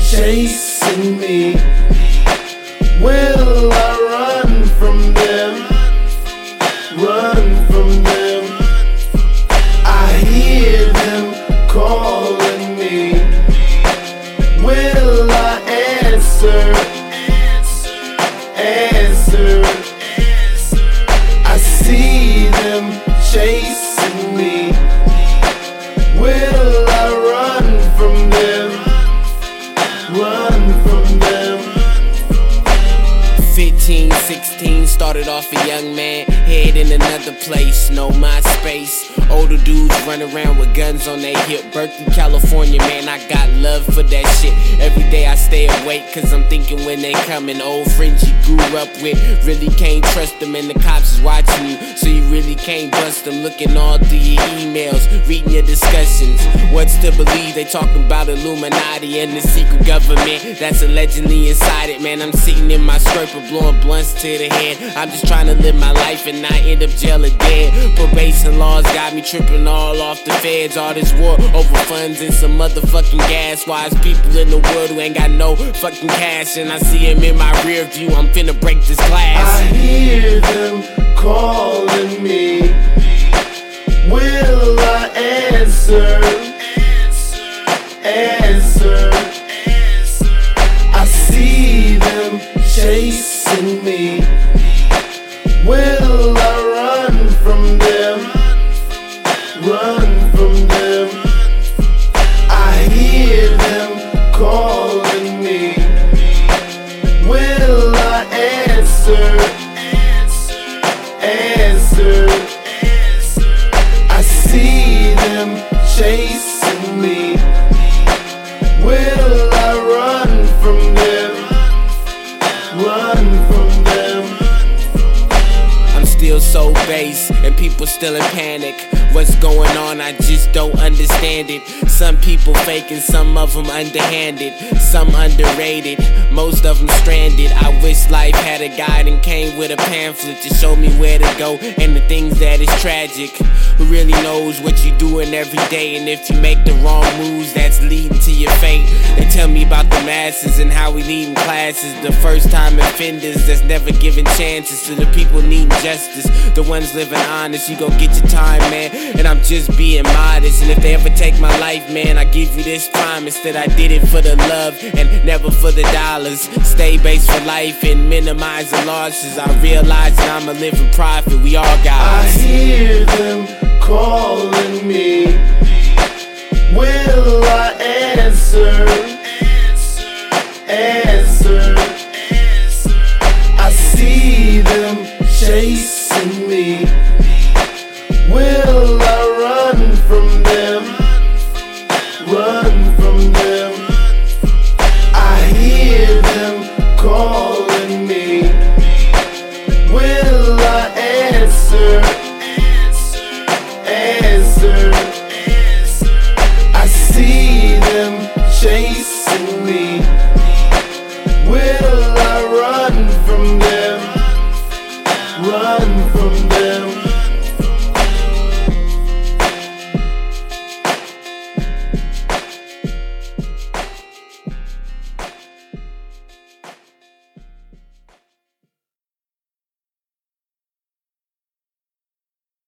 chasing me. Will I run from them? Run from them. I hear them calling me. Will I answer? Answer. I see them chasing me. Will I run from them? Run from them. 15, 16, started off a young man, head in another place, no MySpace. Older dudes run around with guns on their hip. Berkeley, California, man, I got love for that shit. Every day I stay awake, cause I'm thinking when they coming. Old friends you grew up with, really can't trust them, and the cops is watching you, so you really can't bust them. Looking all through your emails, reading your discussions. What's to believe? They talking about Illuminati and the secret government that's allegedly inside it. Man, I'm sitting in my scraper blowing blunts to the head. I'm just trying to live my life and not end up jail or dead. Probation laws got me tripping all off the feds. All this war over funds and some motherfucking gas. Wise people in the world who ain't got no fucking cash, and I see him in my rear view. I'm finna break this glass. I hear them calling me. Will I answer? Answer. I see them chasing me. Will I run from them? Run from them. I hear them calling me. Will I answer? Answer. I see them chasing me. Will I run from them? Run from them. I'm still so base, and people still in panic. What's going on? I just don't understand it. Some people faking, some of them underhanded, some underrated, most of them stranded. I wish life had a guide and came with a pamphlet to show me where to go and the things that is tragic. Who really knows what you're doing every day, and if you make the wrong moves, that's leading to your fate. They tell me about the masses and how we leading classes, the first time offenders that's never giving chances to the people needing justice, the ones living honest. You gon' get your time, man, and I'm just being modest. And if they ever take my life, man, I give you this promise that I did it for the love and never for the dollars. Stay based for life and minimize the losses. I realize that I'm a living prophet. We all got I hear them